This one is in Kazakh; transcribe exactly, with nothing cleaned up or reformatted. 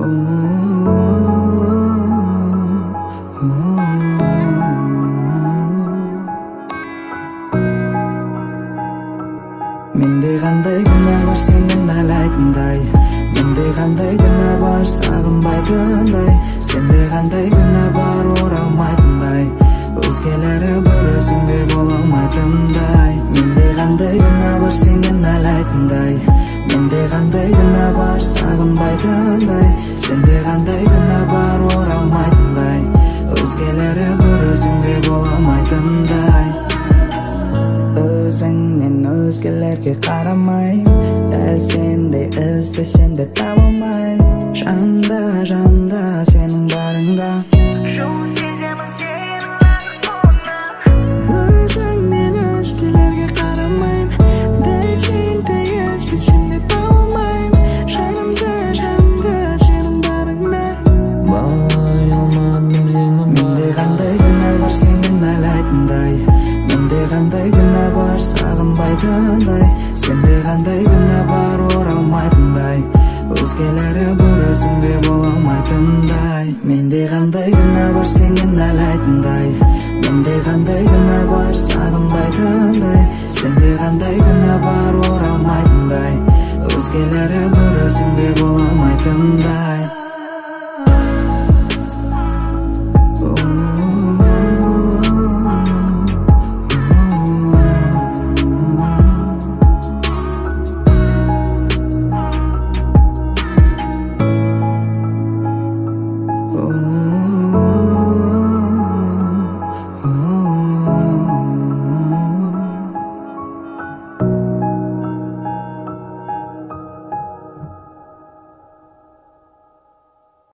Менде қандай күнә бар сенен айлайтындай, менде қандай күнә бар сағынбайтындай, сенде қандай күнә бар оралмайтындай, өзгелері бүрісіңде бола алмайтындай. Менде қандай күнә бар сенен айлайтындай, менде қандай күнә бар сағынбайтындай, сенде қандай күнә бар оралмайтындай, өзгелері бүрісіңде бола алмайтындай. Өзіңнен өзгелерге қарамайм, дәл сендей іздесем де таба алмайм. Жанымда, жанымда сенің барыңда, жоқ сеземін сенің бақыт болғаннан. Өзіңнен өзгелерге қарамайм, дәл сендей іздесем де таба алмайм. Жанымда, жанымда сенің барыңда, бағалай алмадым сені. Менде қандай күнә бар сенен айлайтындай, менде қандай күнә бар сағынбайтындай, сенде қандай күнә бар оралмайтындай, өзгелері бүрісіңде бола алмайтындай. Менде қандай күнә бар сенен айлайтындай, менде қандай күнә бар сағынбайтындай, сенде қандай күнә бар оралмайтындай, өзгелері бүрісіңде бола алмайтындай.